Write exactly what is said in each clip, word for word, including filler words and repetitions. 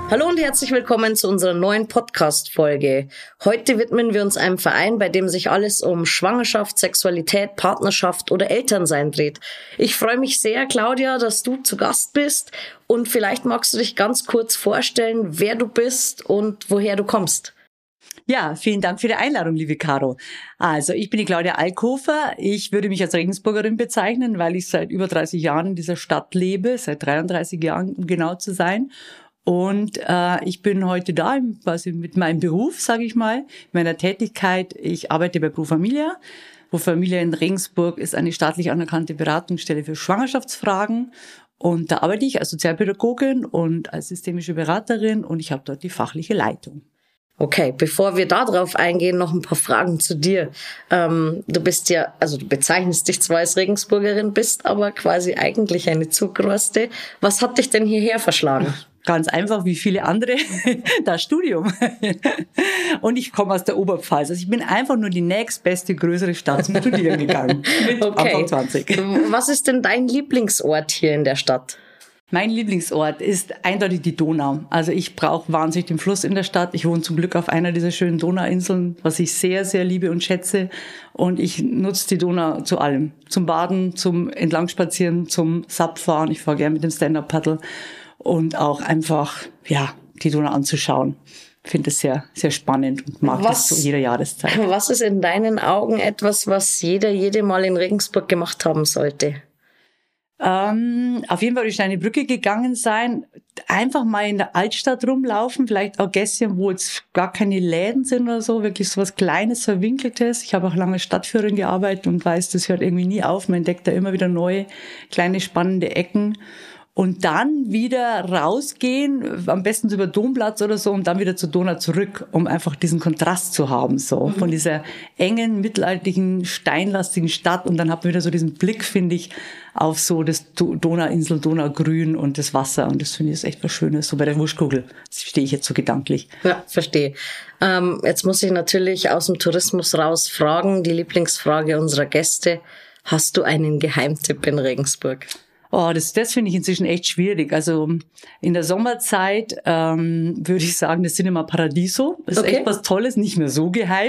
Hallo und herzlich willkommen zu unserer neuen Podcast-Folge. Heute widmen wir uns einem Verein, bei dem sich alles um Schwangerschaft, Sexualität, Partnerschaft oder Elternsein dreht. Ich freue mich sehr, Claudia, dass du zu Gast bist und vielleicht magst du dich ganz kurz vorstellen, wer du bist und woher du kommst. Ja, vielen Dank für die Einladung, liebe Caro. Also, ich bin die Claudia Alkofer. Ich würde mich als Regensburgerin bezeichnen, weil ich seit über dreißig Jahren in dieser Stadt lebe, seit dreiunddreißig Jahren, um genau zu sein. Und äh, ich bin heute da, quasi mit meinem Beruf, sage ich mal, meiner Tätigkeit. Ich arbeite bei Pro Familia. Pro Familia in Regensburg ist eine staatlich anerkannte Beratungsstelle für Schwangerschaftsfragen. Und da arbeite ich als Sozialpädagogin und als systemische Beraterin und ich habe dort die fachliche Leitung. Okay, bevor wir da drauf eingehen, noch ein paar Fragen zu dir. Ähm, du bist ja, also du bezeichnest dich zwar als Regensburgerin, bist aber quasi eigentlich eine Zugroste. Was hat dich denn hierher verschlagen? Ganz einfach, wie viele andere, das Studium. Und ich komme aus der Oberpfalz. Also ich bin einfach nur die nächstbeste größere Stadt zum Studieren gegangen. Mit okay. Anfang zwanzig. Was ist denn dein Lieblingsort hier in der Stadt? Mein Lieblingsort ist eindeutig die Donau. Also ich brauche wahnsinnig den Fluss in der Stadt. Ich wohne zum Glück auf einer dieser schönen Donauinseln, was ich sehr, sehr liebe und schätze. Und ich nutze die Donau zu allem. Zum Baden, zum Entlangspazieren, zum Sapfahren. Ich fahre gerne mit dem Stand-Up-Paddle. Und auch einfach, ja, die Donau anzuschauen. Ich finde es sehr, sehr spannend und mag was, das zu jeder Jahreszeit. Was ist in deinen Augen etwas, was jeder, jede Mal in Regensburg gemacht haben sollte? Ähm, auf jeden Fall durch eine Brücke gegangen sein, einfach mal in der Altstadt rumlaufen, vielleicht auch Gässchen, wo jetzt gar keine Läden sind oder so, wirklich so was Kleines, Verwinkeltes. Ich habe auch lange Stadtführerin gearbeitet und weiß, das hört irgendwie nie auf. Man entdeckt da immer wieder neue, kleine, spannende Ecken. Und dann wieder rausgehen, am besten über Domplatz oder so, und dann wieder zur Donau zurück, um einfach diesen Kontrast zu haben, so, von dieser engen, mittelalterlichen, steinlastigen Stadt. Und dann hat man wieder so diesen Blick, finde ich, auf so das Donauinsel, Donaugrün und das Wasser. Und das finde ich ist echt was Schönes, so bei der Wuschkugel. Das stehe ich jetzt so gedanklich. Ja, verstehe. Ähm, jetzt muss ich natürlich aus dem Tourismus raus fragen, die Lieblingsfrage unserer Gäste. Hast du einen Geheimtipp in Regensburg? Oh, das, das finde ich inzwischen echt schwierig. Also in der Sommerzeit ähm, würde ich sagen, das Cinema Paradiso. Das ist okay. Echt was Tolles, nicht mehr so geheim.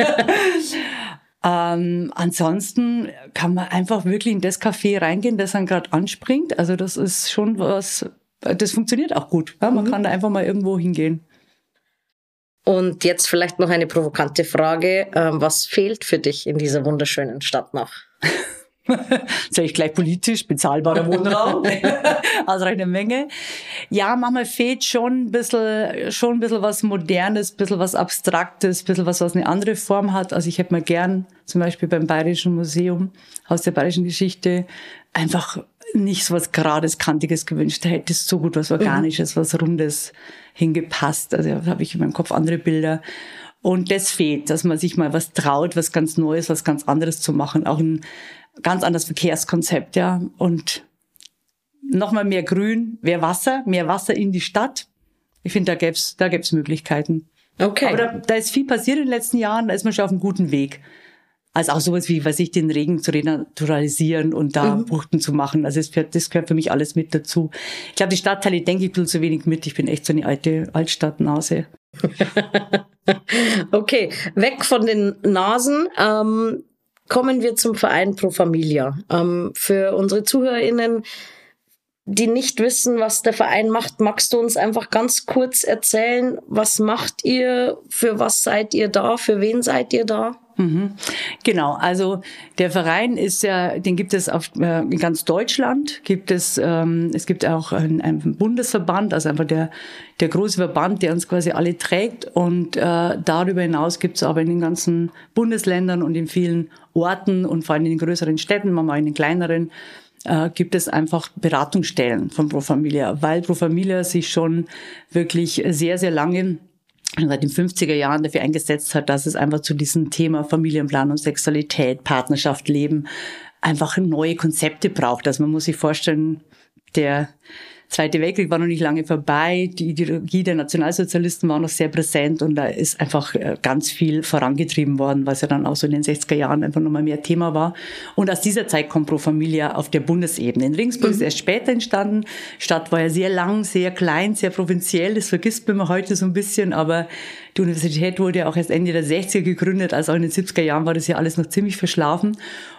ähm, ansonsten kann man einfach wirklich in das Café reingehen, das dann gerade anspringt. Also das ist schon was, das funktioniert auch gut. Ja? Man mhm. kann da einfach mal irgendwo hingehen. Und jetzt vielleicht noch eine provokante Frage. Ähm, was fehlt für dich in dieser wunderschönen Stadt noch? Sag ich gleich politisch, bezahlbarer Wohnraum, ausreichende Menge. Ja, manchmal fehlt schon ein bisschen, schon ein bisschen was Modernes, ein bisschen was Abstraktes, ein bisschen was, was eine andere Form hat. Also ich hätte mir gern, zum Beispiel beim Bayerischen Museum, Haus der Bayerischen Geschichte, einfach nicht so was Gerades, Kantiges gewünscht. Da hätte es so gut was Organisches, mhm. was Rundes hingepasst. Also da habe ich in meinem Kopf andere Bilder. Und das fehlt, dass man sich mal was traut, was ganz Neues, was ganz anderes zu machen. Auch ein ganz anderes Verkehrskonzept, ja. Und nochmal mehr Grün, mehr Wasser, mehr Wasser in die Stadt. Ich finde, da gäb's, da gäb's Möglichkeiten. Okay. Aber da, da ist viel passiert in den letzten Jahren, da ist man schon auf einem guten Weg. Also auch sowas wie, weiß ich, den Regen zu renaturalisieren und da mhm. Buchten zu machen. Also das gehört, das gehört für mich alles mit dazu. Ich glaube, die Stadtteile denke ich ein bisschen zu wenig mit. Ich bin echt so eine alte Altstadtnase. Okay, weg von den Nasen. Ähm Kommen wir zum Verein Pro Familia. Ähm, für unsere ZuhörerInnen, die nicht wissen, was der Verein macht, magst du uns einfach ganz kurz erzählen, was macht ihr, für was seid ihr da, für wen seid ihr da? Mhm. Genau, also der Verein ist ja, den gibt es auf, äh, in ganz Deutschland, gibt es, ähm, es gibt auch einen, einen Bundesverband, also einfach der, der große Verband, der uns quasi alle trägt, und äh, darüber hinaus gibt es aber in den ganzen Bundesländern und in vielen Orten und vor allem in den größeren Städten, manchmal in den kleineren, äh, gibt es einfach Beratungsstellen von Pro Familia, weil Pro Familia sich schon wirklich sehr, sehr lange seit den fünfziger Jahren dafür eingesetzt hat, dass es einfach zu diesem Thema Familienplanung, Sexualität, Partnerschaft, Leben einfach neue Konzepte braucht. Also man muss sich vorstellen, der Zweite Weltkrieg war noch nicht lange vorbei, die Ideologie der Nationalsozialisten war noch sehr präsent und da ist einfach ganz viel vorangetrieben worden, was ja dann auch so in den sechziger Jahren einfach nochmal mehr Thema war. Und aus dieser Zeit kommt Pro Familia auf der Bundesebene. In Regensburg mhm. ist erst später entstanden. Die Stadt war ja sehr lang, sehr klein, sehr provinziell. Das vergisst man immer heute so ein bisschen, aber die Universität wurde ja auch erst Ende der sechziger gegründet, also auch in den siebziger Jahren war das ja alles noch ziemlich verschlafen.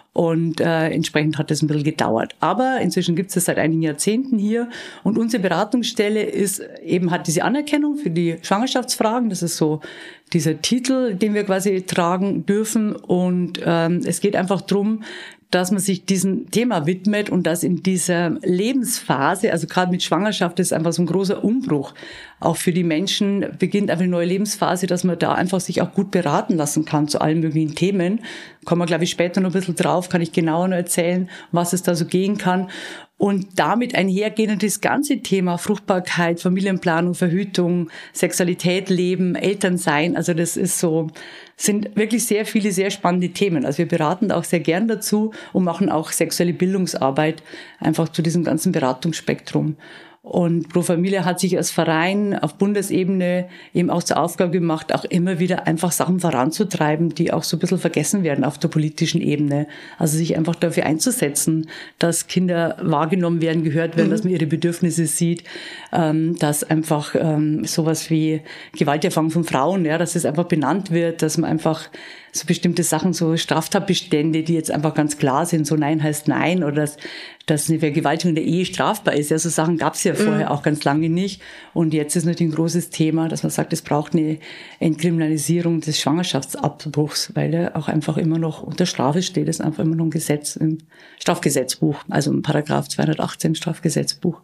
Und äh, entsprechend hat das ein bisschen gedauert. Aber inzwischen gibt es das seit einigen Jahrzehnten hier. Und unsere Beratungsstelle ist eben hat diese Anerkennung für die Schwangerschaftsfragen. Das ist so dieser Titel, den wir quasi tragen dürfen. Und ähm, es geht einfach drum, dass man sich diesem Thema widmet und dass in dieser Lebensphase, also gerade mit Schwangerschaft, ist einfach so ein großer Umbruch. Auch für die Menschen beginnt einfach eine neue Lebensphase, dass man da einfach sich auch gut beraten lassen kann zu allen möglichen Themen. Kommen wir, glaube ich, später noch ein bisschen drauf, kann ich genauer noch erzählen, was es da so gehen kann. Und damit einhergehend das ganze Thema Fruchtbarkeit, Familienplanung, Verhütung, Sexualität, Leben, Elternsein, also das ist so, sind wirklich sehr viele, sehr spannende Themen. Also wir beraten auch sehr gern dazu und machen auch sexuelle Bildungsarbeit einfach zu diesem ganzen Beratungsspektrum. Und Pro Familia hat sich als Verein auf Bundesebene eben auch zur Aufgabe gemacht, auch immer wieder einfach Sachen voranzutreiben, die auch so ein bisschen vergessen werden auf der politischen Ebene. Also sich einfach dafür einzusetzen, dass Kinder wahrgenommen werden, gehört werden, mhm. dass man ihre Bedürfnisse sieht, dass einfach sowas wie Gewalterfahrung von Frauen, ja, dass es einfach benannt wird, dass man einfach so bestimmte Sachen, so Straftatbestände, die jetzt einfach ganz klar sind, so Nein heißt Nein oder dass, dass eine Vergewaltigung in der Ehe strafbar ist. Ja, so Sachen gab es ja vorher mhm. auch ganz lange nicht. Und jetzt ist natürlich ein großes Thema, dass man sagt, es braucht eine Entkriminalisierung des Schwangerschaftsabbruchs, weil er auch einfach immer noch unter Strafe steht. Das ist einfach immer noch ein Gesetz im Strafgesetzbuch, also im Paragraph zweihundertachtzehn Strafgesetzbuch.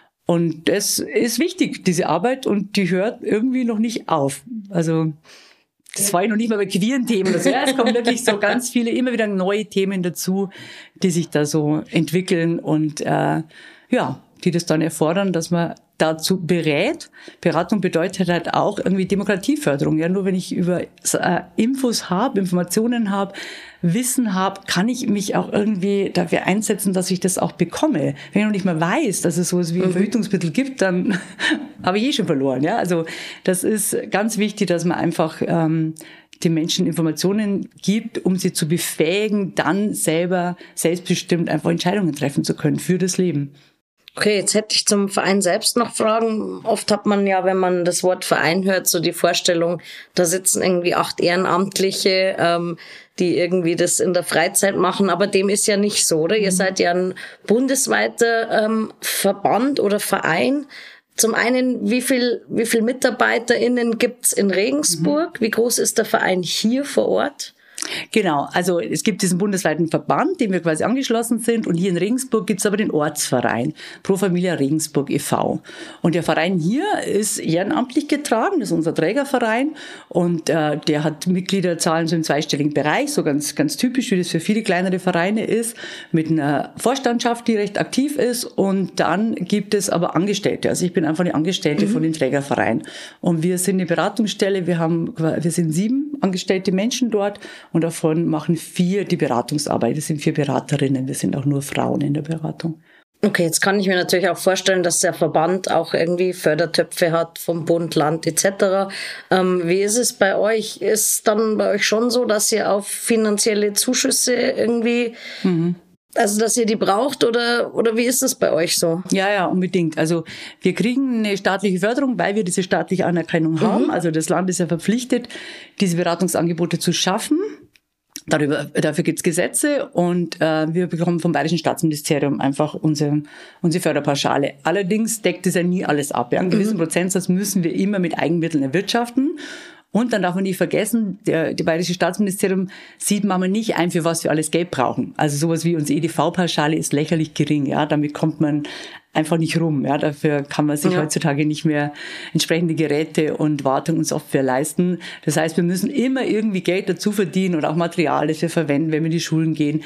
Und das ist wichtig, diese Arbeit, und die hört irgendwie noch nicht auf. Also das war ja noch nicht mal bei queeren Themen. Also, ja, es kommen wirklich so ganz viele, immer wieder neue Themen dazu, die sich da so entwickeln und äh, ja, die das dann erfordern, dass man dazu berät. Beratung bedeutet halt auch irgendwie Demokratieförderung. Ja, nur wenn ich über äh, Infos habe, Informationen habe, Wissen habe, kann ich mich auch irgendwie dafür einsetzen, dass ich das auch bekomme. Wenn ich noch nicht mal weiß, dass es sowas wie ein Verhütungsmittel gibt, dann habe ich eh schon verloren. Ja, also das ist ganz wichtig, dass man einfach ähm, den Menschen Informationen gibt, um sie zu befähigen, dann selber selbstbestimmt einfach Entscheidungen treffen zu können für das Leben. Okay, jetzt hätte ich zum Verein selbst noch Fragen. Oft hat man ja, wenn man das Wort Verein hört, so die Vorstellung, da sitzen irgendwie acht Ehrenamtliche, ähm, die irgendwie das in der Freizeit machen, aber dem ist ja nicht so, oder? Mhm. Ihr seid ja ein bundesweiter ähm, Verband oder Verein. Zum einen, wie viel, wie viel MitarbeiterInnen gibt's in Regensburg? Mhm. Wie groß ist der Verein hier vor Ort? Genau, also es gibt diesen bundesweiten Verband, dem wir quasi angeschlossen sind, und hier in Regensburg gibt es aber den Ortsverein Pro Familia Regensburg e V Und der Verein hier ist ehrenamtlich getragen, das ist unser Trägerverein, und äh, der hat Mitgliederzahlen so im zweistelligen Bereich, so ganz ganz typisch, wie das für viele kleinere Vereine ist, mit einer Vorstandschaft, die recht aktiv ist, und dann gibt es aber Angestellte, also ich bin einfach eine Angestellte mhm. von dem Trägerverein, und wir sind eine Beratungsstelle, wir haben, wir sind sieben angestellte Menschen dort, und davon machen vier die Beratungsarbeit. Es sind vier Beraterinnen. Wir sind auch nur Frauen in der Beratung. Okay, jetzt kann ich mir natürlich auch vorstellen, dass der Verband auch irgendwie Fördertöpfe hat vom Bund, Land et cetera. Ähm, wie ist es bei euch? Ist dann bei euch schon so, dass ihr auf finanzielle Zuschüsse irgendwie... Mhm. Also, dass ihr die braucht, oder, oder wie ist das bei euch so? Ja, ja, unbedingt. Also, wir kriegen eine staatliche Förderung, weil wir diese staatliche Anerkennung mhm. haben. Also, das Land ist ja verpflichtet, diese Beratungsangebote zu schaffen. Darüber, dafür gibt's Gesetze, und äh, wir bekommen vom Bayerischen Staatsministerium einfach unsere, unsere Förderpauschale. Allerdings deckt es ja nie alles ab. Ja. Einen gewissen mhm. Prozentsatz müssen wir immer mit Eigenmitteln erwirtschaften. Und dann darf man nicht vergessen, der, der Bayerische Staatsministerium sieht manchmal nicht ein, für was wir alles Geld brauchen. Also sowas wie unsere E D V-Pauschale ist lächerlich gering. Ja, damit kommt man einfach nicht rum. Ja, dafür kann man sich ja. heutzutage nicht mehr entsprechende Geräte und Wartung und Software leisten. Das heißt, wir müssen immer irgendwie Geld dazu verdienen und auch Material, das wir verwenden, wenn wir in die Schulen gehen.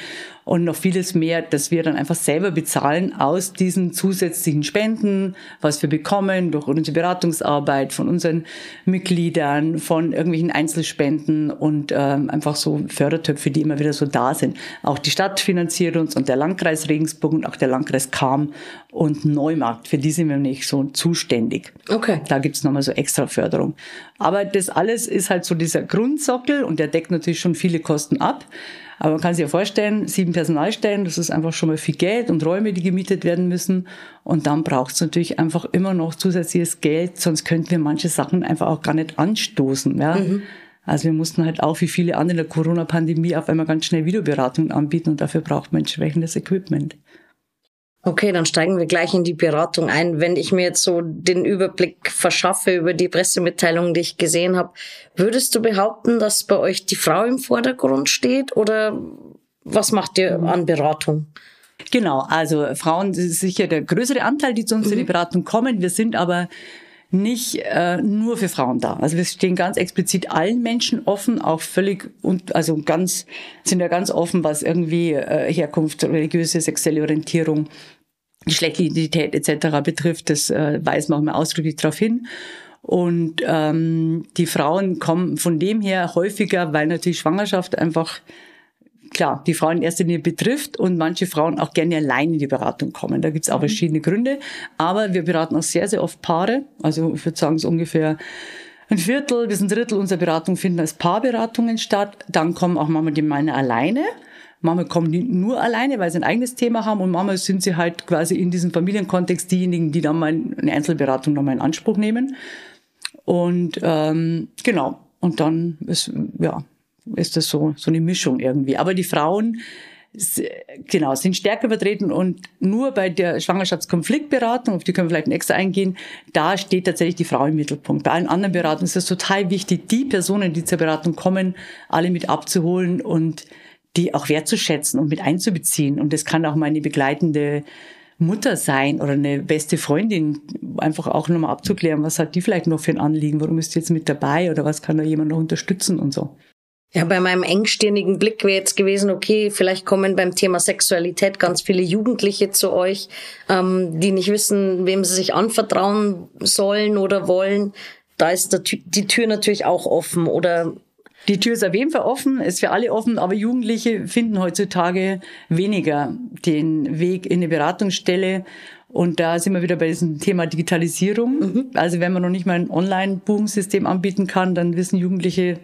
und noch vieles mehr, das wir dann einfach selber bezahlen aus diesen zusätzlichen Spenden, was wir bekommen durch unsere Beratungsarbeit von unseren Mitgliedern, von irgendwelchen Einzelspenden und ähm, einfach so Fördertöpfe, die immer wieder so da sind. Auch die Stadt finanziert uns und der Landkreis Regensburg und auch der Landkreis Cham und Neumarkt. Für die sind wir nicht so zuständig. Okay. Da gibt's nochmal so extra Förderung. Aber das alles ist halt so dieser Grundsockel und der deckt natürlich schon viele Kosten ab. Aber man kann sich ja vorstellen, sieben Personalstellen, das ist einfach schon mal viel Geld und Räume, die gemietet werden müssen. Und dann braucht es natürlich einfach immer noch zusätzliches Geld, sonst könnten wir manche Sachen einfach auch gar nicht anstoßen. Ja? Mhm. Also wir mussten halt auch wie viele andere in der Corona-Pandemie auf einmal ganz schnell Videoberatungen anbieten und dafür braucht man entsprechendes Equipment. Okay, dann steigen wir gleich in die Beratung ein. Wenn ich mir jetzt so den Überblick verschaffe über die Pressemitteilungen, die ich gesehen habe, würdest du behaupten, dass bei euch die Frau im Vordergrund steht oder was macht ihr an Beratung? Genau, also Frauen ist sicher der größere Anteil, die zu uns in die Beratung kommen. Wir sind aber nicht äh, nur für Frauen da. Also wir stehen ganz explizit allen Menschen offen, auch völlig und also ganz sind ja ganz offen, was irgendwie äh, Herkunft, religiöse, sexuelle Orientierung, geschlechtliche Identität et cetera betrifft. Das äh, weisen wir auch mal ausdrücklich darauf hin. Und ähm, die Frauen kommen von dem her häufiger, weil natürlich Schwangerschaft einfach klar, die Frauen in erster Linie betrifft und manche Frauen auch gerne allein in die Beratung kommen. Da gibt's auch verschiedene Gründe. Aber wir beraten auch sehr, sehr oft Paare. Also ich würde sagen, so ungefähr ein Viertel bis ein Drittel unserer Beratungen finden als Paarberatungen statt. Dann kommen auch manchmal die Männer alleine. Manchmal kommen die nur alleine, weil sie ein eigenes Thema haben. Und manchmal sind sie halt quasi in diesem Familienkontext diejenigen, die dann mal eine Einzelberatung nochmal in Anspruch nehmen. Und ähm, genau. Und dann ist, ja... ist das so so eine Mischung irgendwie. Aber die Frauen, genau, sind stärker vertreten und nur bei der Schwangerschaftskonfliktberatung, auf die können wir vielleicht extra eingehen, da steht tatsächlich die Frau im Mittelpunkt. Bei allen anderen Beratungen ist es total wichtig, die Personen, die zur Beratung kommen, alle mit abzuholen und die auch wertzuschätzen und mit einzubeziehen. Und das kann auch meine begleitende Mutter sein oder eine beste Freundin, einfach auch nochmal abzuklären, was hat die vielleicht noch für ein Anliegen, warum ist die jetzt mit dabei oder was kann da jemand noch unterstützen und so. Ja, bei meinem engstirnigen Blick wäre jetzt gewesen, okay, vielleicht kommen beim Thema Sexualität ganz viele Jugendliche zu euch, ähm, die nicht wissen, wem sie sich anvertrauen sollen oder wollen. Da ist der, die Tür natürlich auch offen, oder? Die Tür ist auf jeden Fall offen, ist für alle offen, aber Jugendliche finden heutzutage weniger den Weg in eine Beratungsstelle. Und da sind wir wieder bei diesem Thema Digitalisierung. Mhm. Also wenn man noch nicht mal ein Online-Buchungssystem anbieten kann, dann wissen Jugendliche,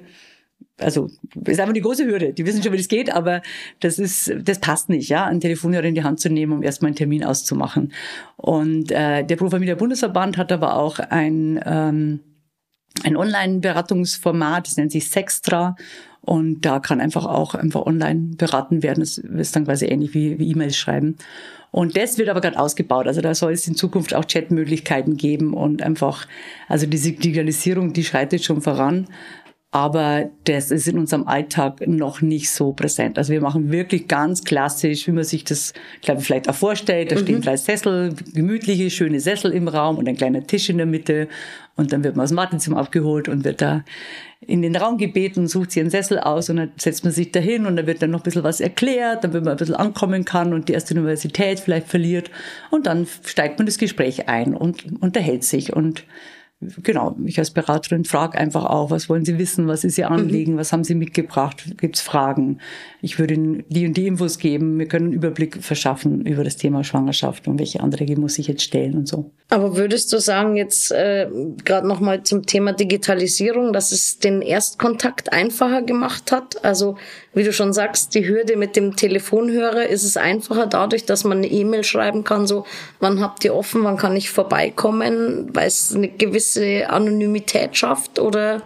also ist einfach die große Hürde. Die wissen schon, wie das geht, aber das ist, das passt nicht, ja, einen Telefonhörer in die Hand zu nehmen, um erstmal einen Termin auszumachen. Und äh, der Pro-Familia Bundesverband hat aber auch ein ähm, ein Online-Beratungsformat, das nennt sich Sextra. Und da kann einfach auch einfach online beraten werden. Das ist dann quasi ähnlich wie, wie E-Mails schreiben. Und das wird aber gerade ausgebaut. Also da soll es in Zukunft auch Chatmöglichkeiten geben und einfach, also diese Digitalisierung, die schreitet schon voran. Aber das ist in unserem Alltag noch nicht so präsent. Also wir machen wirklich ganz klassisch, wie man sich das, glaube ich, vielleicht auch vorstellt. Da mhm. stehen drei Sessel, gemütliche, schöne Sessel im Raum und ein kleiner Tisch in der Mitte. Und dann wird man aus dem Wartezimmer abgeholt und wird da in den Raum gebeten, sucht sich einen Sessel aus und dann setzt man sich da hin und dann wird dann noch ein bisschen was erklärt, damit man ein bisschen ankommen kann und die erste Universität vielleicht verliert. Und dann steigt man das Gespräch ein und unterhält sich und genau, ich als Beraterin frage einfach auch, was wollen Sie wissen, was ist Ihr Anliegen, mhm. was haben Sie mitgebracht, gibt's Fragen? Ich würde Ihnen die und die Infos geben, wir können einen Überblick verschaffen über das Thema Schwangerschaft und welche Anträge muss ich jetzt stellen und so. Aber würdest du sagen, jetzt äh, gerade nochmal zum Thema Digitalisierung, dass es den Erstkontakt einfacher gemacht hat? Also wie du schon sagst, die Hürde mit dem Telefonhörer, ist es einfacher dadurch, dass man eine E-Mail schreiben kann, so, wann habt ihr offen, wann kann ich vorbeikommen, weil es eine gewisse Anonymität schafft, oder?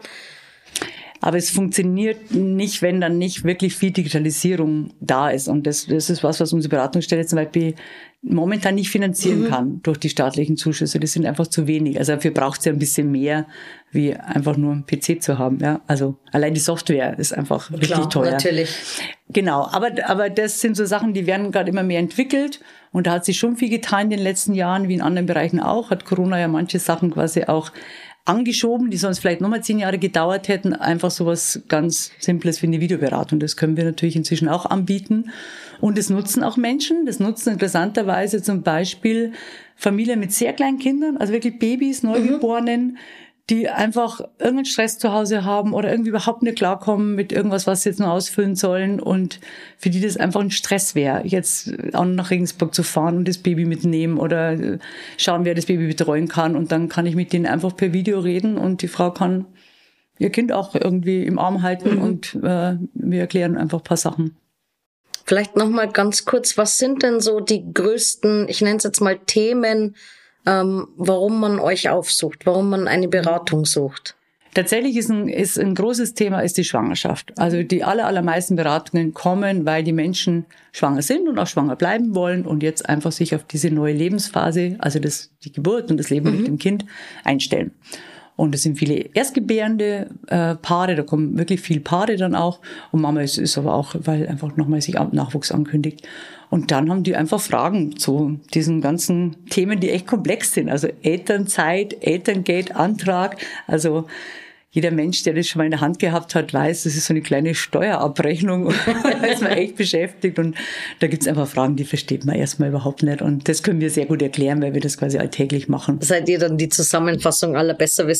Aber es funktioniert nicht, wenn dann nicht wirklich viel Digitalisierung da ist. Und das, das ist was, was unsere Beratungsstelle zum Beispiel momentan nicht finanzieren mhm. kann durch die staatlichen Zuschüsse. Das sind einfach zu wenig. Also dafür braucht es ja ein bisschen mehr, wie einfach nur einen P C zu haben. Ja, also allein die Software ist einfach Klar, richtig teuer. Natürlich. Genau, aber aber das sind so Sachen, die werden gerade immer mehr entwickelt. Und da hat sich schon viel getan in den letzten Jahren, wie in anderen Bereichen auch. Hat Corona ja manche Sachen quasi auch angeschoben, die sonst vielleicht nochmal zehn Jahre gedauert hätten. Einfach sowas ganz Simples wie eine Videoberatung. Das können wir natürlich inzwischen auch anbieten. Und das nutzen auch Menschen. Das nutzen interessanterweise zum Beispiel Familien mit sehr kleinen Kindern, also wirklich Babys, Neugeborenen, mhm. die einfach irgendeinen Stress zu Hause haben oder irgendwie überhaupt nicht klarkommen mit irgendwas, was sie jetzt noch ausfüllen sollen und für die das einfach ein Stress wäre, jetzt auch nach Regensburg zu fahren und das Baby mitnehmen oder schauen, wer das Baby betreuen kann und dann kann ich mit denen einfach per Video reden und die Frau kann ihr Kind auch irgendwie im Arm halten mhm. und äh, wir erklären einfach ein paar Sachen. Vielleicht noch mal ganz kurz, was sind denn so die größten, ich nenne es jetzt mal Themen, ähm, warum man euch aufsucht, warum man eine Beratung sucht? Tatsächlich ist ein, ist ein großes Thema ist die Schwangerschaft. Also die aller, allermeisten Beratungen kommen, weil die Menschen schwanger sind und auch schwanger bleiben wollen und jetzt einfach sich auf diese neue Lebensphase, also das, die Geburt und das Leben mhm. mit dem Kind einstellen. Und es sind viele erstgebärende äh, Paare, da kommen wirklich viele Paare dann auch. Und Mama ist, ist aber auch, weil einfach nochmal sich Nachwuchs ankündigt. Und dann haben die einfach Fragen zu diesen ganzen Themen, die echt komplex sind. Also Elternzeit, Elterngeld-Antrag, also jeder Mensch, der das schon mal in der Hand gehabt hat, weiß, das ist so eine kleine Steuerabrechnung und da ist man echt beschäftigt und da gibt's einfach Fragen, die versteht man erstmal überhaupt nicht und das können wir sehr gut erklären, weil wir das quasi alltäglich machen. Seid ihr dann die Zusammenfassung aller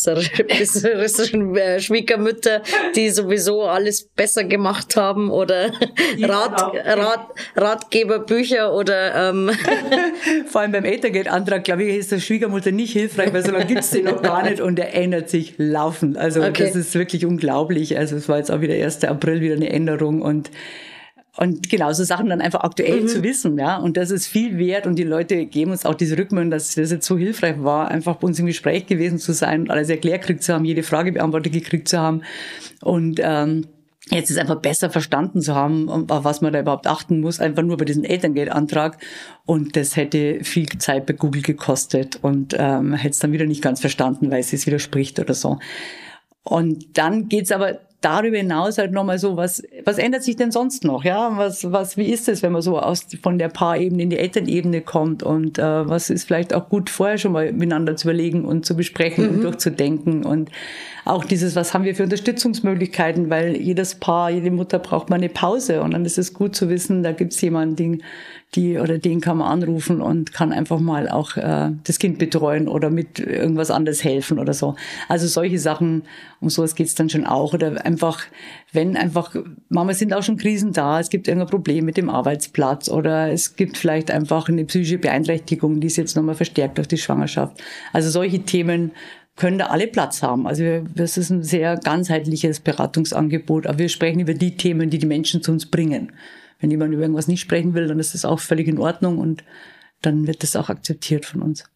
besserwisserischen Schwiegermütter, die sowieso alles besser gemacht haben oder Rat, Rat, Ratgeberbücher oder ähm vor allem beim Elterngeldantrag, glaube ich, ist der Schwiegermutter nicht hilfreich, weil so lange gibt's den noch gar nicht und der ändert sich laufend. Also okay. Das ist wirklich unglaublich. Also es war jetzt auch wieder erster April wieder eine Änderung und und genau so Sachen dann einfach aktuell mhm. zu wissen, ja. Und das ist viel wert und die Leute geben uns auch diese Rückmeldung, dass das jetzt so hilfreich war, einfach bei uns im Gespräch gewesen zu sein und alles erklärt gekriegt zu haben, jede Frage beantwortet gekriegt zu haben und ähm, jetzt ist einfach besser verstanden zu haben, auf was man da überhaupt achten muss, einfach nur bei diesem Elterngeldantrag. Und das hätte viel Zeit bei Google gekostet und ähm, hätte es dann wieder nicht ganz verstanden, weil es sich widerspricht oder so. Und dann geht's aber darüber hinaus halt nochmal so, was, was ändert sich denn sonst noch? Ja, was, was, wie ist es, wenn man so aus, von der Paarebene in die Elternebene kommt? Und, äh, was ist vielleicht auch gut vorher schon mal miteinander zu überlegen und zu besprechen mhm. und durchzudenken und auch dieses, was haben wir für Unterstützungsmöglichkeiten? Weil jedes Paar, jede Mutter braucht mal eine Pause und dann ist es gut zu wissen, da gibt's jemanden, den, die oder den kann man anrufen und kann einfach mal auch äh, das Kind betreuen oder mit irgendwas anderes helfen oder so. Also solche Sachen, um sowas geht's dann schon auch. Oder einfach, wenn einfach, manchmal sind auch schon Krisen da, es gibt irgendein Problem mit dem Arbeitsplatz oder es gibt vielleicht einfach eine psychische Beeinträchtigung, die ist jetzt nochmal verstärkt durch die Schwangerschaft. Also solche Themen können da alle Platz haben. Also wir, das ist ein sehr ganzheitliches Beratungsangebot, aber wir sprechen über die Themen, die die Menschen zu uns bringen. Wenn jemand über irgendwas nicht sprechen will, dann ist das auch völlig in Ordnung und dann wird das auch akzeptiert von uns.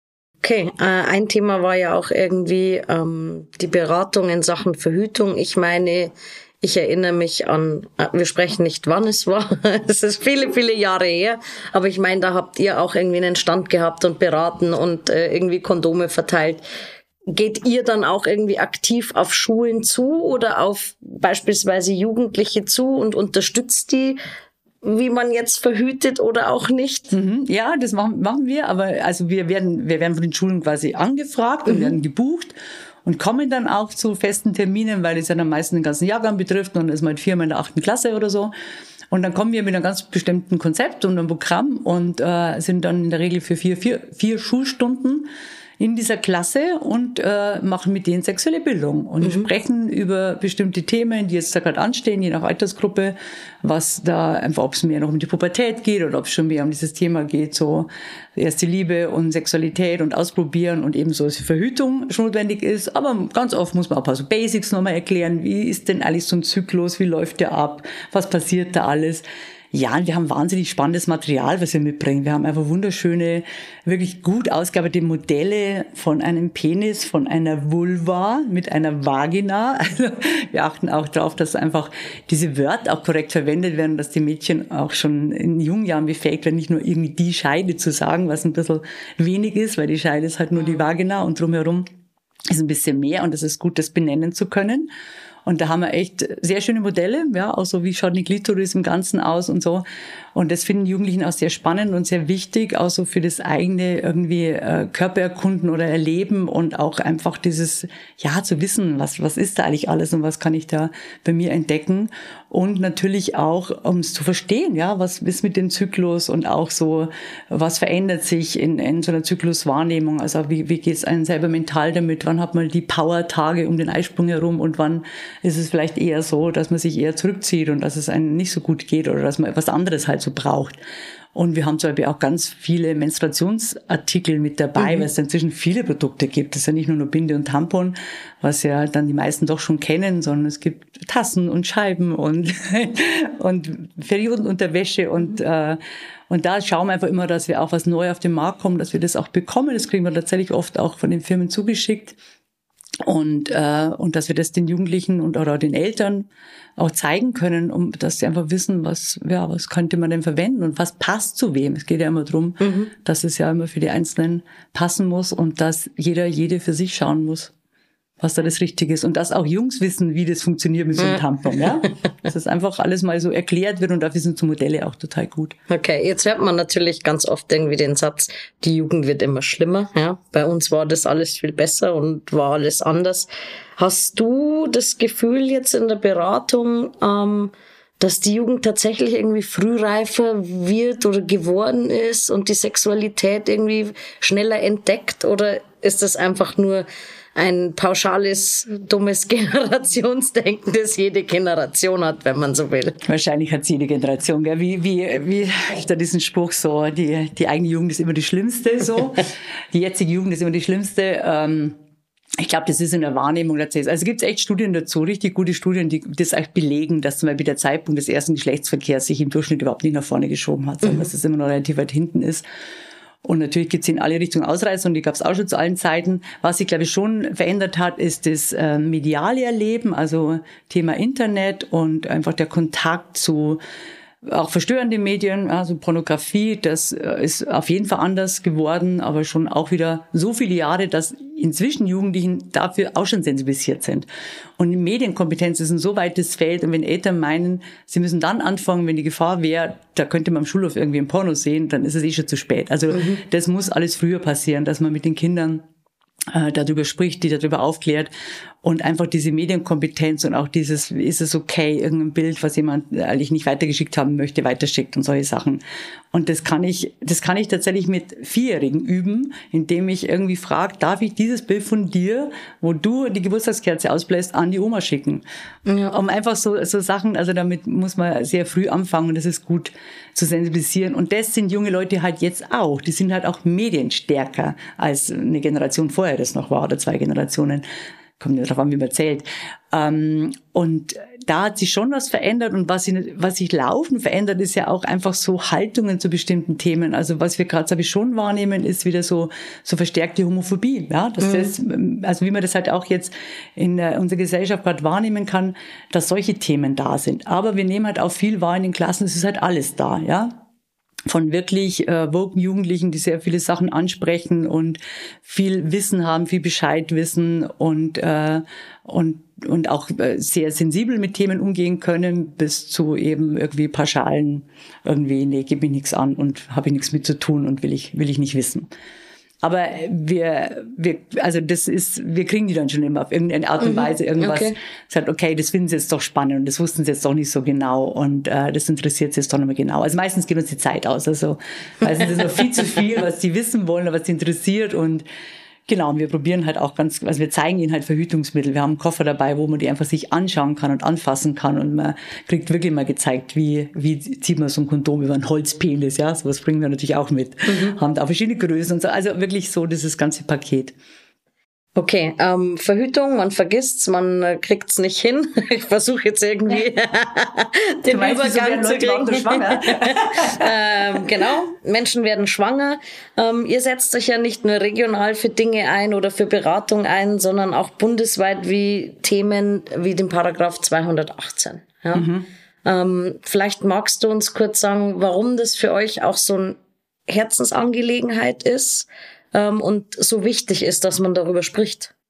Okay, äh, ein Thema war ja auch irgendwie ähm, die Beratung in Sachen Verhütung. Ich meine, ich erinnere mich an, wir sprechen nicht, wann es war, es ist viele, viele Jahre her, aber ich meine, da habt ihr auch irgendwie einen Stand gehabt und beraten und äh, irgendwie Kondome verteilt. Geht ihr dann auch irgendwie aktiv auf Schulen zu oder auf beispielsweise Jugendliche zu und unterstützt die, wie man jetzt verhütet oder auch nicht? Mhm, ja, das machen, machen wir, aber also wir werden, wir werden von den Schulen quasi angefragt und mhm. werden gebucht und kommen dann auch zu festen Terminen, weil es ja am meisten den ganzen Jahrgang betrifft und dann ist man viermal in der achten Klasse oder so. Und dann kommen wir mit einem ganz bestimmten Konzept und einem Programm und äh, sind dann in der Regel für vier, vier, vier Schulstunden in dieser Klasse und äh, machen mit denen sexuelle Bildung und mhm. sprechen über bestimmte Themen, die jetzt da gerade anstehen, je nach Altersgruppe, was da einfach, ob es mehr noch um die Pubertät geht oder ob es schon mehr um dieses Thema geht, so erste Liebe und Sexualität und Ausprobieren und eben so, dass die Verhütung schon notwendig ist. Aber ganz oft muss man auch ein paar so Basics nochmal erklären. Wie ist denn eigentlich so ein Zyklus? Wie läuft der ab? Was passiert da alles? Ja, und wir haben wahnsinnig spannendes Material, was wir mitbringen. Wir haben einfach wunderschöne, wirklich gut ausgearbeitete Modelle von einem Penis, von einer Vulva mit einer Vagina. Also wir achten auch darauf, dass einfach diese Wörter auch korrekt verwendet werden, dass die Mädchen auch schon in jungen Jahren befähigt werden, nicht nur irgendwie die Scheide zu sagen, was ein bisschen wenig ist, weil die Scheide ist halt nur die Vagina und drumherum ist ein bisschen mehr und es ist gut, das benennen zu können. Und da haben wir echt sehr schöne Modelle, ja, auch so wie schaut die Klitoris im Ganzen aus und so. Und das finden Jugendlichen auch sehr spannend und sehr wichtig, auch so für das eigene irgendwie äh, Körpererkunden oder Erleben und auch einfach dieses, ja, zu wissen, was was ist da eigentlich alles und was kann ich da bei mir entdecken. Und natürlich auch, um es zu verstehen, ja, was ist mit dem Zyklus und auch so, was verändert sich in, in so einer Zykluswahrnehmung, also wie, wie geht es einem selber mental damit, wann hat man die Power-Tage um den Eisprung herum und wann ist es vielleicht eher so, dass man sich eher zurückzieht und dass es einem nicht so gut geht oder dass man etwas anderes halt so braucht. Und wir haben zum Beispiel auch ganz viele Menstruationsartikel mit dabei, mhm. weil es inzwischen viele Produkte gibt. Das ist ja nicht nur nur Binde und Tampon, was ja dann die meisten doch schon kennen, sondern es gibt Tassen und Scheiben und und Periodenunterwäsche und äh, und da schauen wir einfach immer, dass wir auch was neu auf den Markt kommen, dass wir das auch bekommen. Das kriegen wir tatsächlich oft auch von den Firmen zugeschickt. Und äh, und dass wir das den Jugendlichen und oder den Eltern auch zeigen können, um dass sie einfach wissen, was ja was könnte man denn verwenden und was passt zu wem. Es geht ja immer drum, mhm. dass es ja immer für die Einzelnen passen muss und dass jeder jede für sich schauen muss, was da das Richtige ist und dass auch Jungs wissen, wie das funktioniert mit so einem Tampon, ja? Dass das einfach alles mal so erklärt wird und dafür sind so Modelle auch total gut. Okay, jetzt hört man natürlich ganz oft irgendwie den Satz, die Jugend wird immer schlimmer, ja? Bei uns war das alles viel besser und war alles anders. Hast du das Gefühl jetzt in der Beratung, ähm, dass die Jugend tatsächlich irgendwie frühreifer wird oder geworden ist und die Sexualität irgendwie schneller entdeckt, oder ist das einfach nur ein pauschales, dummes Generationsdenken, das jede Generation hat, wenn man so will? Wahrscheinlich hat es jede Generation, gell? Wie, wie, wie, da diesen Spruch so, die, die eigene Jugend ist immer die schlimmste, so. Die jetzige Jugend ist immer die schlimmste. Ähm, ich glaube, das ist in der Wahrnehmung tatsächlich. Also gibt es echt Studien dazu, richtig gute Studien, die das echt belegen, dass zum Beispiel der Zeitpunkt des ersten Geschlechtsverkehrs sich im Durchschnitt überhaupt nicht nach vorne geschoben hat, sondern mhm. dass es immer noch relativ weit hinten ist. Und natürlich gibt es in alle Richtungen Ausreißer und die gab es auch schon zu allen Zeiten. Was sich, glaube ich, schon verändert hat, ist das äh, mediale Erleben, also Thema Internet und einfach der Kontakt zu auch verstörende Medien, also Pornografie, das ist auf jeden Fall anders geworden, aber schon auch wieder so viele Jahre, dass inzwischen Jugendlichen dafür auch schon sensibilisiert sind. Und Medienkompetenz ist ein so weites Feld, und wenn Eltern meinen, sie müssen dann anfangen, wenn die Gefahr wäre, da könnte man am Schulhof irgendwie ein Porno sehen, dann ist es eh schon zu spät. Also mhm. das muss alles früher passieren, dass man mit den Kindern äh, darüber spricht, die darüber aufklärt. Und einfach diese Medienkompetenz und auch dieses, ist es okay, irgendein Bild, was jemand eigentlich nicht weitergeschickt haben möchte, weiterschickt und solche Sachen. Und das kann ich, das kann ich tatsächlich mit Vierjährigen üben, indem ich irgendwie frage, darf ich dieses Bild von dir, wo du die Geburtstagskerze ausbläst, an die Oma schicken? Ja. Um einfach so, so Sachen, also damit muss man sehr früh anfangen und das ist gut zu sensibilisieren. Und das sind junge Leute halt jetzt auch. Die sind halt auch medienstärker als eine Generation vorher das noch war oder zwei Generationen. Kommt ja darauf an, wie man erzählt. Ähm, und da hat sich schon was verändert und was sich, was sich laufend verändert, ist ja auch einfach so Haltungen zu bestimmten Themen. Also was wir gerade, habe ich schon wahrnehmen, ist wieder so so verstärkte Homophobie. Ja, dass mhm. das, also wie man das halt auch jetzt in unserer Gesellschaft gerade wahrnehmen kann, dass solche Themen da sind. Aber wir nehmen halt auch viel wahr in den Klassen, es ist halt alles da, ja. Von wirklich äh, woken Jugendlichen, die sehr viele Sachen ansprechen und viel Wissen haben, viel Bescheid wissen und äh, und und auch äh, sehr sensibel mit Themen umgehen können, bis zu eben irgendwie pauschalen irgendwie, nee, gib mir nichts an und habe ich nichts mit zu tun und will ich will ich nicht wissen. Aber wir, wir, also das ist, wir kriegen die dann schon immer auf irgendeine Art und Weise irgendwas. Okay. Sagt, okay, das finden sie jetzt doch spannend und das wussten sie jetzt doch nicht so genau und äh, das interessiert sie jetzt doch nicht mehr genau. Also meistens geht uns die Zeit aus. Also meistens ist noch viel zu viel, was die wissen wollen, was sie interessiert und genau, und wir probieren halt auch ganz, also wir zeigen ihnen halt Verhütungsmittel. Wir haben einen Koffer dabei, wo man die einfach sich anschauen kann und anfassen kann und man kriegt wirklich mal gezeigt, wie wie zieht man so ein Kondom über einen Holzpenis, ja, sowas bringen wir natürlich auch mit. Mhm. Haben da verschiedene Größen und so, also wirklich so dieses ganze Paket. Okay, ähm, Verhütung, man vergisst's, man äh, kriegt's nicht hin. Ich versuche jetzt irgendwie den meinst, Übergang zu kriegen. Schwanger? ähm, genau, Menschen werden schwanger. Ähm, ihr setzt euch ja nicht nur regional für Dinge ein oder für Beratung ein, sondern auch bundesweit wie Themen wie den Paragraph zweihundertachtzehn. Ja? Mhm. Ähm, vielleicht magst du uns kurz sagen, warum das für euch auch so eine Herzensangelegenheit ist. Um, und so wichtig ist, dass man darüber spricht.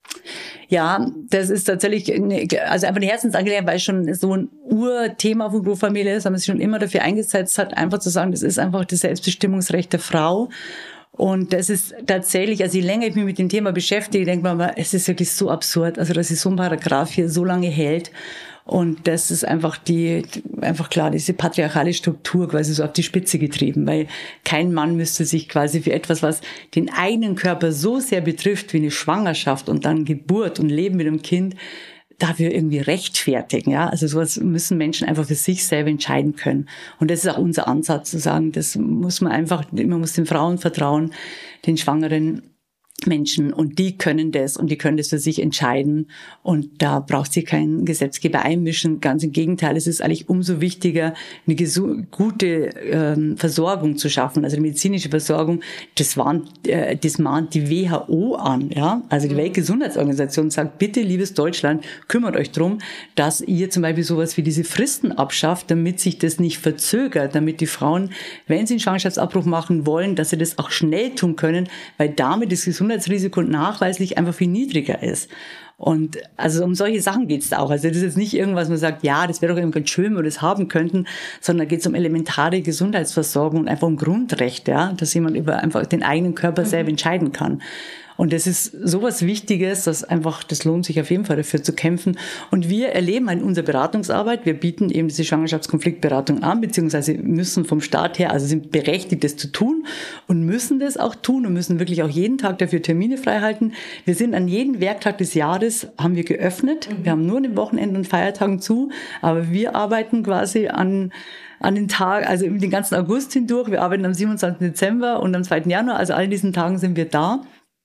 Ja, das ist tatsächlich, eine, also einfach eine Herzensangelegenheit, weil es schon so ein Urthema von Großfamilie ist, haben wir sich schon immer dafür eingesetzt hat, einfach zu sagen, das ist einfach das Selbstbestimmungsrecht der Frau. Und das ist tatsächlich, also je länger ich mich mit dem Thema beschäftige, denkt man mal, es ist wirklich so absurd, also dass sich so ein Paragraph hier so lange hält. Und das ist einfach die, einfach klar, diese patriarchale Struktur quasi so auf die Spitze getrieben, weil kein Mann müsste sich quasi für etwas, was den eigenen Körper so sehr betrifft, wie eine Schwangerschaft und dann Geburt und Leben mit einem Kind, dafür irgendwie rechtfertigen, ja. Also sowas müssen Menschen einfach für sich selber entscheiden können. Und das ist auch unser Ansatz, zu sagen, das muss man einfach, man muss den Frauen vertrauen, den Schwangeren Menschen, und die können das und die können das für sich entscheiden, und da braucht sich kein Gesetzgeber einmischen. Ganz im Gegenteil, es ist eigentlich umso wichtiger, eine gesu- gute ähm, Versorgung zu schaffen, also die medizinische Versorgung. Das, waren, äh, das mahnt die W H O an, ja, also die Weltgesundheitsorganisation sagt, bitte, liebes Deutschland, kümmert euch drum, dass ihr zum Beispiel sowas wie diese Fristen abschafft, damit sich das nicht verzögert, damit die Frauen, wenn sie einen Schwangerschaftsabbruch machen wollen, dass sie das auch schnell tun können, weil damit das Gesundheitsrisiko nachweislich einfach viel niedriger ist. Und also um solche Sachen geht's da auch. Also das ist jetzt nicht irgendwas, man sagt, ja, das wäre doch irgendwie ganz schön, wenn wir das haben könnten, sondern da geht's um elementare Gesundheitsversorgung und einfach um Grundrechte, ja, dass jemand über einfach den eigenen Körper selber entscheiden kann. Und das ist sowas Wichtiges, dass einfach, das lohnt sich auf jeden Fall dafür zu kämpfen. Und wir erleben in unserer Beratungsarbeit, wir bieten eben diese Schwangerschaftskonfliktberatung an, beziehungsweise müssen vom Staat her, also sind berechtigt, das zu tun und müssen das auch tun und müssen wirklich auch jeden Tag dafür Termine frei halten. Wir sind an jedem Werktag des Jahres, haben wir geöffnet. Mhm. Wir haben nur an den Wochenenden und Feiertagen zu, aber wir arbeiten quasi an an den Tag, also den ganzen August hindurch. Wir arbeiten am siebenundzwanzigsten Dezember und am zweiten Januar, also all diesen Tagen sind wir da,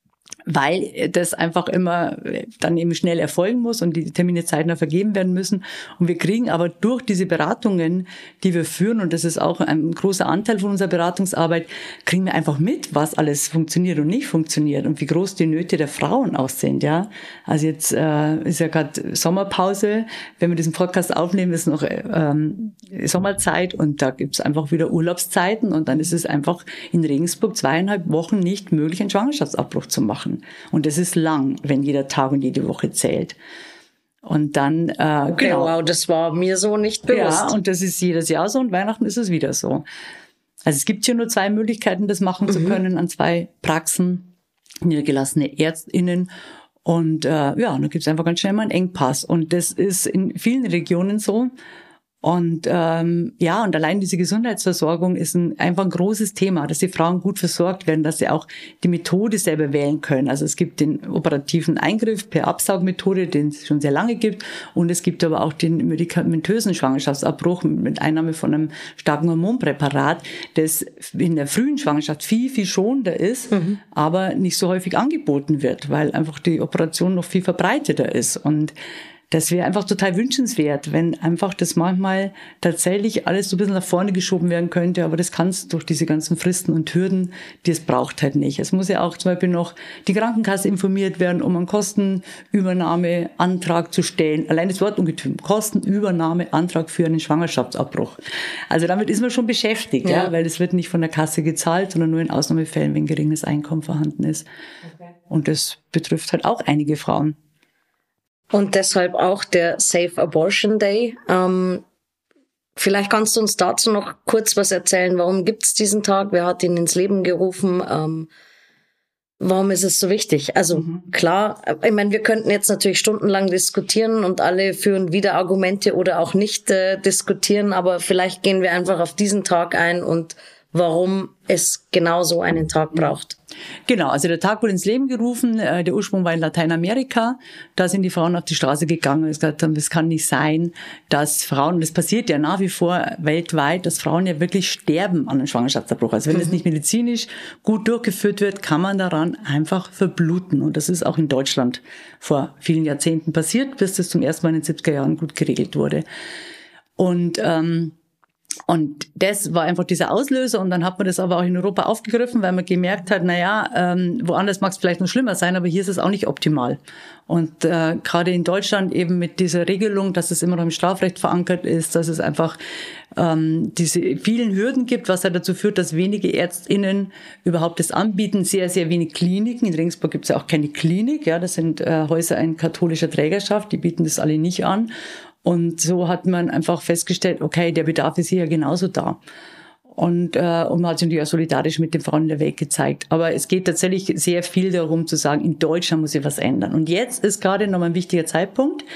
weil das einfach immer dann eben schnell erfolgen muss und die Termine zeitnah vergeben werden müssen. Und wir kriegen aber durch diese Beratungen, die wir führen, und das ist auch ein großer Anteil von unserer Beratungsarbeit, kriegen wir einfach mit, was alles funktioniert und nicht funktioniert und wie groß die Nöte der Frauen auch sind. Ja, also jetzt äh, ist ja gerade Sommerpause. Wenn wir diesen Podcast aufnehmen, ist noch ähm, Sommerzeit und da gibt's einfach wieder Urlaubszeiten und dann ist es einfach in Regensburg zweieinhalb Wochen nicht möglich, einen Schwangerschaftsabbruch zu machen. Und das ist lang, wenn jeder Tag und jede Woche zählt. Und dann, äh, okay, genau. Wow, das war mir so nicht bewusst. Ja, und das ist jedes Jahr so und Weihnachten ist es wieder so. Also es gibt hier nur zwei Möglichkeiten, das machen mhm. zu können, an zwei Praxen, niedergelassene ÄrztInnen. Und äh, ja, dann gibt es einfach ganz schnell mal einen Engpass. Und das ist in vielen Regionen so. Und ähm, ja, und allein diese Gesundheitsversorgung ist ein, einfach ein großes Thema, dass die Frauen gut versorgt werden, dass sie auch die Methode selber wählen können. Also es gibt den operativen Eingriff per Absaugmethode, den es schon sehr lange gibt, und es gibt aber auch den medikamentösen Schwangerschaftsabbruch mit Einnahme von einem starken Hormonpräparat, das in der frühen Schwangerschaft viel, viel schonender ist, mhm. aber nicht so häufig angeboten wird, weil einfach die Operation noch viel verbreiteter ist. Und das wäre einfach total wünschenswert, wenn einfach das manchmal tatsächlich alles so ein bisschen nach vorne geschoben werden könnte, aber das kann es durch diese ganzen Fristen und Hürden, die es braucht halt nicht. Es muss ja auch zum Beispiel noch die Krankenkasse informiert werden, um einen Kostenübernahmeantrag zu stellen. Allein das Wort Ungetüm, Kostenübernahmeantrag für einen Schwangerschaftsabbruch. Also damit ist man schon beschäftigt, ja, ja weil das wird nicht von der Kasse gezahlt, sondern nur in Ausnahmefällen, wenn geringes Einkommen vorhanden ist. Okay. Und das betrifft halt auch einige Frauen. Und deshalb auch der Safe Abortion Day. Ähm, vielleicht kannst du uns dazu noch kurz was erzählen. Warum gibt es diesen Tag? Wer hat ihn ins Leben gerufen? Ähm, warum ist es so wichtig? Also mhm. klar, ich meine, wir könnten jetzt natürlich stundenlang diskutieren und alle führen wieder Argumente oder auch nicht äh, diskutieren, aber vielleicht gehen wir einfach auf diesen Tag ein und warum es genau so einen Tag braucht. Genau, also der Tag wurde ins Leben gerufen, der Ursprung war in Lateinamerika, da sind die Frauen auf die Straße gegangen und gesagt haben, es kann nicht sein, dass Frauen, das passiert ja nach wie vor weltweit, dass Frauen ja wirklich sterben an einem Schwangerschaftsabbruch. Also wenn das nicht medizinisch gut durchgeführt wird, kann man daran einfach verbluten. Und das ist auch in Deutschland vor vielen Jahrzehnten passiert, bis das zum ersten Mal in den siebziger Jahren gut geregelt wurde. Und ähm, Und das war einfach dieser Auslöser und dann hat man das aber auch in Europa aufgegriffen, weil man gemerkt hat, naja, ähm, woanders mag es vielleicht noch schlimmer sein, aber hier ist es auch nicht optimal. Und äh, gerade in Deutschland eben mit dieser Regelung, dass es immer noch im Strafrecht verankert ist, dass es einfach ähm, diese vielen Hürden gibt, was ja dazu führt, dass wenige ÄrztInnen überhaupt das anbieten, sehr, sehr wenig Kliniken. In Regensburg gibt es ja auch keine Klinik, ja, das sind äh, Häuser in katholischer Trägerschaft, die bieten das alle nicht an. Und so hat man einfach festgestellt, okay, der Bedarf ist hier genauso da. Und, äh, und man hat sich natürlich auch solidarisch mit den Frauen in der Welt gezeigt. Aber es geht tatsächlich sehr viel darum zu sagen, in Deutschland muss sich was ändern. Und jetzt ist gerade nochmal ein wichtiger Zeitpunkt,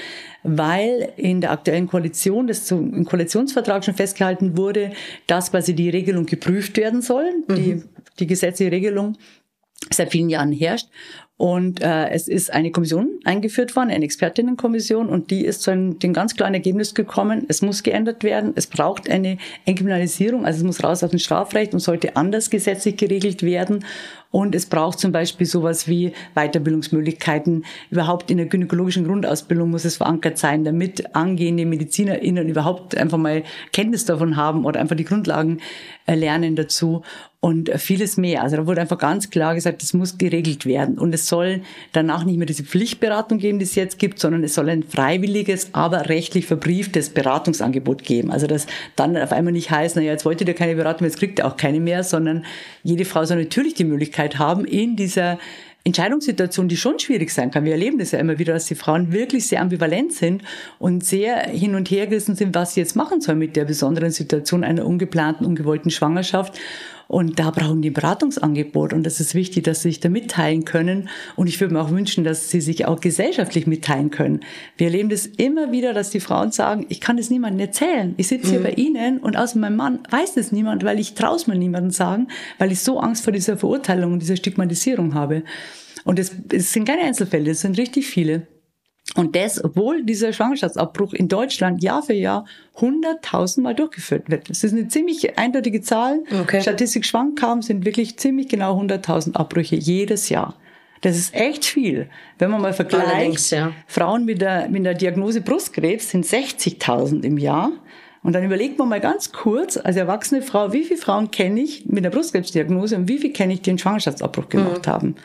weil in der aktuellen Koalition, das so im Koalitionsvertrag schon festgehalten wurde, dass quasi die Regelung geprüft werden soll, mhm. die, die gesetzliche Regelung seit vielen Jahren herrscht. Und äh, es ist eine Kommission eingeführt worden, eine Expertinnenkommission, und die ist zu einem dem ganz klaren Ergebnis gekommen, es muss geändert werden, es braucht eine Entkriminalisierung, also es muss raus aus dem Strafrecht und sollte anders gesetzlich geregelt werden. Und es braucht zum Beispiel sowas wie Weiterbildungsmöglichkeiten. Überhaupt in der gynäkologischen Grundausbildung muss es verankert sein, damit angehende MedizinerInnen überhaupt einfach mal Kenntnis davon haben oder einfach die Grundlagen lernen dazu und vieles mehr. Also da wurde einfach ganz klar gesagt, das muss geregelt werden. Und es soll danach nicht mehr diese Pflichtberatung geben, die es jetzt gibt, sondern es soll ein freiwilliges, aber rechtlich verbrieftes Beratungsangebot geben. Also das dann auf einmal nicht heißt, naja, jetzt wolltet ihr keine Beratung, jetzt kriegt ihr auch keine mehr, sondern jede Frau soll natürlich die Möglichkeit haben, in dieser Entscheidungssituation, die schon schwierig sein kann. Wir erleben das ja immer wieder, dass die Frauen wirklich sehr ambivalent sind und sehr hin und her gerissen sind, was sie jetzt machen sollen mit der besonderen Situation einer ungeplanten, ungewollten Schwangerschaft. Und da brauchen die ein Beratungsangebot. Und das ist wichtig, dass sie sich da mitteilen können. Und ich würde mir auch wünschen, dass sie sich auch gesellschaftlich mitteilen können. Wir erleben das immer wieder, dass die Frauen sagen, ich kann das niemandem erzählen. Ich sitze hier mhm. bei Ihnen und außer meinem Mann weiß das niemand, weil ich traue es mir niemandem sagen, weil ich so Angst vor dieser Verurteilung und dieser Stigmatisierung habe. Und es, es sind keine Einzelfälle, es sind richtig viele. Und das, obwohl dieser Schwangerschaftsabbruch in Deutschland Jahr für Jahr hunderttausend Mal durchgeführt wird. Das ist eine ziemlich eindeutige Zahl. Okay. Statistik schwankt kaum, sind wirklich ziemlich genau hunderttausend Abbrüche jedes Jahr. Das ist echt viel. Wenn man mal vergleicht, ja. Frauen mit der, mit der Diagnose Brustkrebs sind sechzigtausend im Jahr. Und dann überlegt man mal ganz kurz, als erwachsene Frau, wie viele Frauen kenne ich mit der Brustkrebsdiagnose und wie viele kenne ich, die einen Schwangerschaftsabbruch gemacht mhm. haben.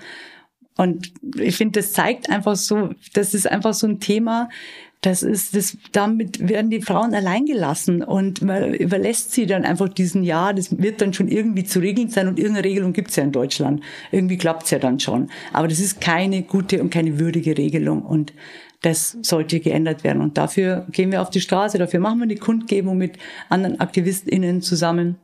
Und ich finde, das zeigt einfach so, das ist einfach so ein Thema, das ist, das, damit werden die Frauen allein gelassen und man überlässt sie dann einfach diesen Jahr, das wird dann schon irgendwie zu regeln sein und irgendeine Regelung gibt's ja in Deutschland. Irgendwie klappt's ja dann schon. Aber das ist keine gute und keine würdige Regelung und das sollte geändert werden. Und dafür gehen wir auf die Straße, dafür machen wir die Kundgebung mit anderen AktivistInnen zusammen.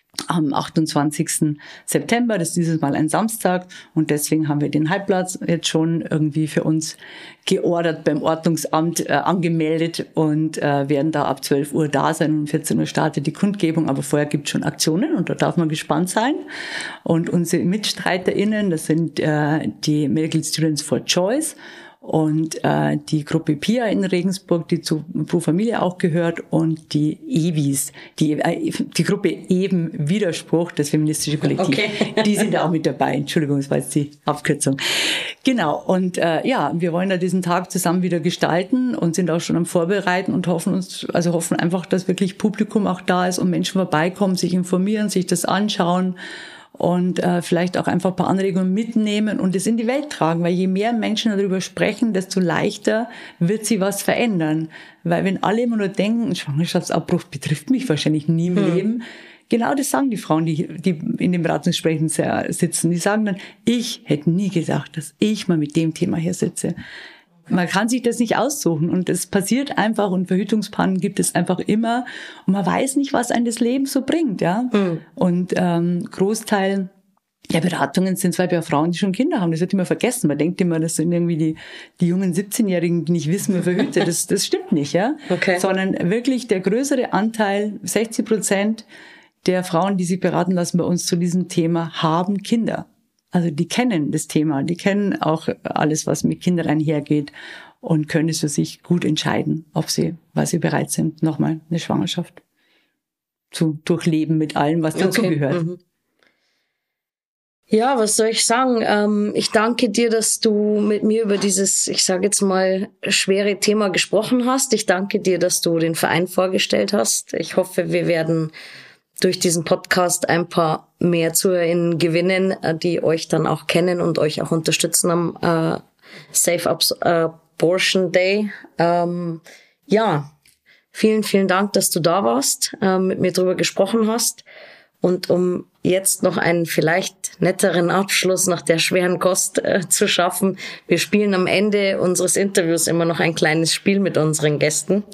Am achtundzwanzigsten September, das ist dieses Mal ein Samstag und deswegen haben wir den Halbplatz jetzt schon irgendwie für uns geordert beim Ordnungsamt äh, angemeldet und äh, werden da ab zwölf Uhr da sein und um vierzehn Uhr startet die Kundgebung, aber vorher gibt es schon Aktionen und da darf man gespannt sein. Und unsere MitstreiterInnen, das sind äh, die Medical Students for Choice und äh, die Gruppe P I A in Regensburg, die zu Pro Familia auch gehört und die E W Is, die äh, die Gruppe Eben Widerspruch, das feministische Kollektiv, okay. Die sind da auch mit dabei. Entschuldigung, das war jetzt die Abkürzung. Genau, und äh, ja, wir wollen da diesen Tag zusammen wieder gestalten und sind auch schon am Vorbereiten und hoffen uns, also hoffen einfach, dass wirklich Publikum auch da ist und Menschen vorbeikommen, sich informieren, sich das anschauen und äh, vielleicht auch einfach ein paar Anregungen mitnehmen und es in die Welt tragen, weil je mehr Menschen darüber sprechen, desto leichter wird sie was verändern. Weil wenn alle immer nur denken, ein Schwangerschaftsabbruch betrifft mich wahrscheinlich nie im hm. Leben, genau das sagen die Frauen, die, die in den Beratungsgesprächen sitzen. Die sagen dann, ich hätte nie gedacht, dass ich mal mit dem Thema hier sitze. Man kann sich das nicht aussuchen und es passiert einfach und Verhütungspannen gibt es einfach immer und man weiß nicht, was einem das Leben so bringt, ja. Mhm. Und ähm, Großteil der Beratungen sind zwar bei Frauen, die schon Kinder haben, das wird immer vergessen. Man denkt immer, das sind irgendwie die die jungen siebzehnjährigen, die nicht wissen, wer verhütet. Das das stimmt nicht, ja. Okay. Sondern wirklich der größere Anteil, sechzig Prozent der Frauen, die sich beraten lassen bei uns zu diesem Thema, haben Kinder. Also die kennen das Thema, die kennen auch alles, was mit Kindern einhergeht und können es für sich gut entscheiden, ob sie, weil sie bereit sind, nochmal eine Schwangerschaft zu durchleben mit allem, was dazugehört. Okay. Mhm. Ja, was soll ich sagen? Ähm, ich danke dir, dass du mit mir über dieses, ich sage jetzt mal, schwere Thema gesprochen hast. Ich danke dir, dass du den Verein vorgestellt hast. Ich hoffe, wir werden durch diesen Podcast ein paar mehr ZuhörerInnen gewinnen, die euch dann auch kennen und euch auch unterstützen am äh, Safe Abortion Day. Ähm, ja, vielen, vielen Dank, dass du da warst, äh, mit mir drüber gesprochen hast. Und um jetzt noch einen vielleicht netteren Abschluss nach der schweren Kost äh, zu schaffen, wir spielen am Ende unseres Interviews immer noch ein kleines Spiel mit unseren Gästen.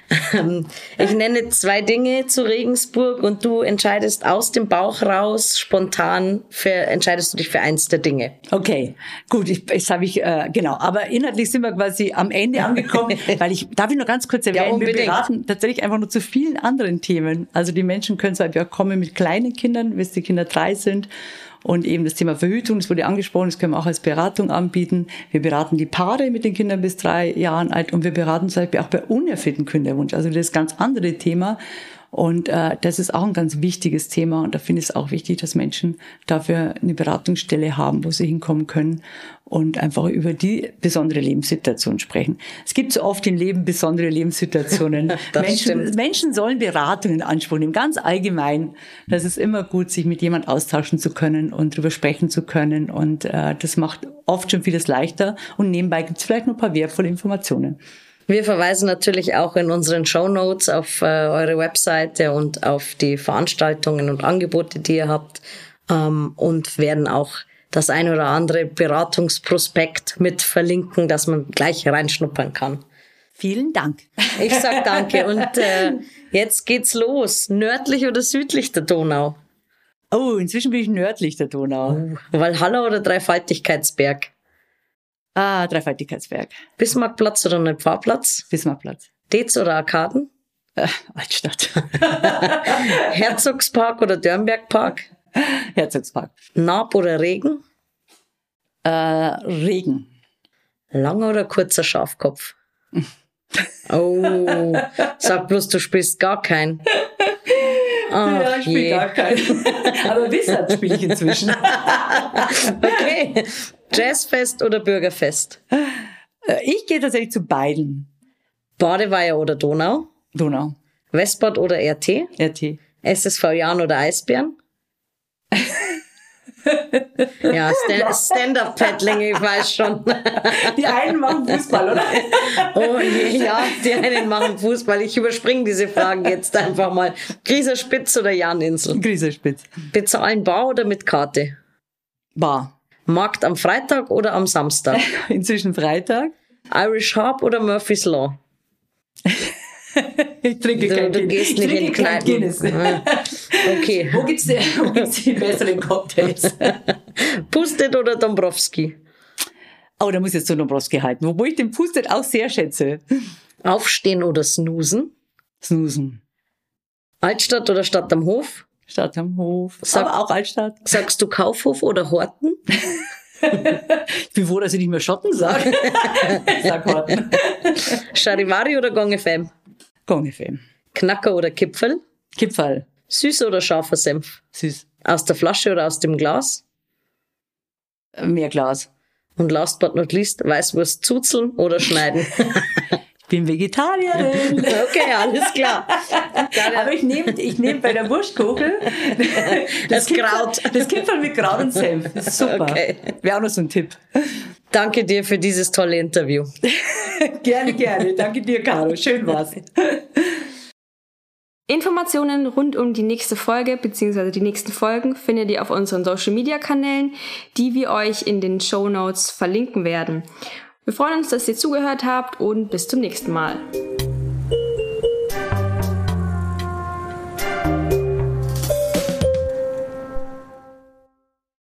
Ich nenne zwei Dinge zu Regensburg und du entscheidest aus dem Bauch raus, spontan, für, entscheidest du dich für eins der Dinge. Okay, gut, ich, jetzt habe ich, äh, genau, aber inhaltlich sind wir quasi am Ende angekommen, weil ich, darf ich noch ganz kurz erwähnen, ja, wir beraten tatsächlich einfach nur zu vielen anderen Themen. Also die Menschen können zwar auch kommen mit kleinen Kindern, bis die Kinder drei sind. Und eben das Thema Verhütung, das wurde angesprochen, das können wir auch als Beratung anbieten. Wir beraten die Paare mit den Kindern bis drei Jahren alt und wir beraten zum Beispiel auch bei unerfülltem Kinderwunsch. Also das ganz andere Thema. Und äh, das ist auch ein ganz wichtiges Thema. Und da finde ich es auch wichtig, dass Menschen dafür eine Beratungsstelle haben, wo sie hinkommen können und einfach über die besondere Lebenssituation sprechen. Es gibt so oft im Leben besondere Lebenssituationen. Menschen, Menschen sollen Beratung in Anspruch nehmen, ganz allgemein. Das ist immer gut, sich mit jemand austauschen zu können und drüber sprechen zu können. Und äh, das macht oft schon vieles leichter. Und nebenbei gibt es vielleicht noch ein paar wertvolle Informationen. Wir verweisen natürlich auch in unseren Shownotes auf äh, eure Webseite und auf die Veranstaltungen und Angebote, die ihr habt, ähm, und werden auch das ein oder andere Beratungsprospekt mit verlinken, dass man gleich reinschnuppern kann. Vielen Dank. Ich sag danke und äh, jetzt geht's los. Nördlich oder südlich der Donau? Oh, inzwischen bin ich nördlich der Donau. Oh, Walhalla oder Dreifaltigkeitsberg? Ah, Dreifaltigkeitsberg. Bismarckplatz oder Neupfarrplatz? Bismarckplatz. Dez oder Arkaden? Äh, Altstadt. Herzogspark oder Dörnbergpark? Herzogspark. Naab oder Regen? Äh, Regen. Langer oder kurzer Schafkopf? Oh, sag bloß, du spielst gar keinen. Ach, ja, ich spiele gar keinen. Aber Wissert spiele ich inzwischen. Okay. Jazzfest oder Bürgerfest? Ich gehe tatsächlich zu beiden. Badeweiher oder Donau? Donau. Westbad oder R T? R T. S S V Jahren oder Eisbären? Ja, Stand- Stand-Up-Paddling, ich weiß schon. Die einen machen Fußball, oder? Oh je, ja, die einen machen Fußball. Ich überspringe diese Fragen jetzt einfach mal. Grieserspitz oder Janinsel? Grieserspitz. Bezahlen bar oder mit Karte? Bar. Markt am Freitag oder am Samstag? Inzwischen Freitag. Irish Harp oder Murphy's Law? Ich trinke du, kein du Guinness. gehst nicht in Kneipen. Guinness. Okay. Wo gibt's die, wo gibt's die besseren Cocktails? Pustet oder Dombrowski? Oh, da muss ich jetzt zu Dombrowski halten. Wobei ich den Pustet auch sehr schätze. Aufstehen oder snoosen? Snoosen. Altstadt oder Stadt am Hof? Stadt am Hof. Sag, aber auch Altstadt. Sagst du Kaufhof oder Horten? Ich bin froh, dass ich nicht mehr Schotten sage. Ich sag Horten. Charivari oder Gong F M? Gong F M. Knacker oder Kipferl? Kipferl. Süß oder scharfer Senf? Süß. Aus der Flasche oder aus dem Glas? Mehr Glas. Und last but not least, Weißwurst zuzeln oder schneiden? Ich bin Vegetarierin. Okay, alles klar. Aber ich nehme ich nehm bei der Wurstkugel das, das Kraut. Das Kipferl mit Kraut und Senf. Das ist super. Okay. Wäre auch noch so ein Tipp. Danke dir für dieses tolle Interview. Gerne, gerne. Danke dir, Caro. Schön war's. Informationen rund um die nächste Folge bzw. die nächsten Folgen findet ihr auf unseren Social-Media-Kanälen, die wir euch in den Shownotes verlinken werden. Wir freuen uns, dass ihr zugehört habt und bis zum nächsten Mal.